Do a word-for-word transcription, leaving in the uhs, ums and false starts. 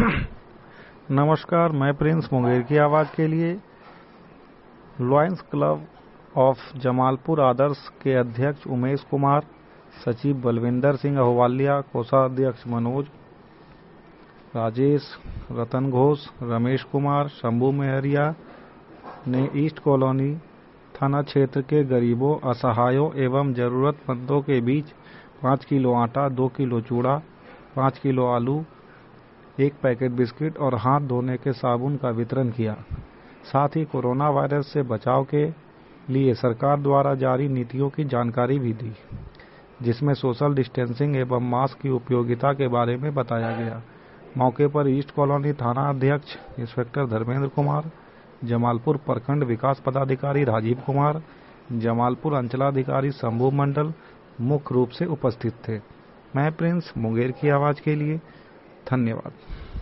नमस्कार, मैं प्रिंस मुंगेर की आवाज के लिए lions club of Jamalpur Adarsh के अध्यक्ष उमेश कुमार, सचिव बलविंदर सिंह अहवालिया, कोषाध्यक्ष मनोज, राजेश, रतन घोष, रमेश कुमार, शंभू मेहरिया ने ईस्ट कॉलोनी थाना क्षेत्र के गरीबों, असहायों एवं जरूरतमंदों के बीच पाँच किलो आटा, दो किलो चूड़ा, पाँच किलो आलू, एक पैकेट बिस्किट और हाथ धोने के साबुन का वितरण किया। साथ ही कोरोना वायरस से बचाव के लिए सरकार द्वारा जारी नीतियों की जानकारी भी दी, जिसमें सोशल डिस्टेंसिंग एवं मास्क की उपयोगिता के बारे में बताया गया। मौके पर ईस्ट कॉलोनी थाना अध्यक्ष इंस्पेक्टर धर्मेंद्र कुमार, जमालपुर प्रखंड विकास पदाधिकारी राजीव कुमार, जमालपुर अंचलाधिकारी शंभू मंडल मुख्य रूप से उपस्थित थे। मैं प्रिंस मुंगेर की आवाज के लिए धन्यवाद।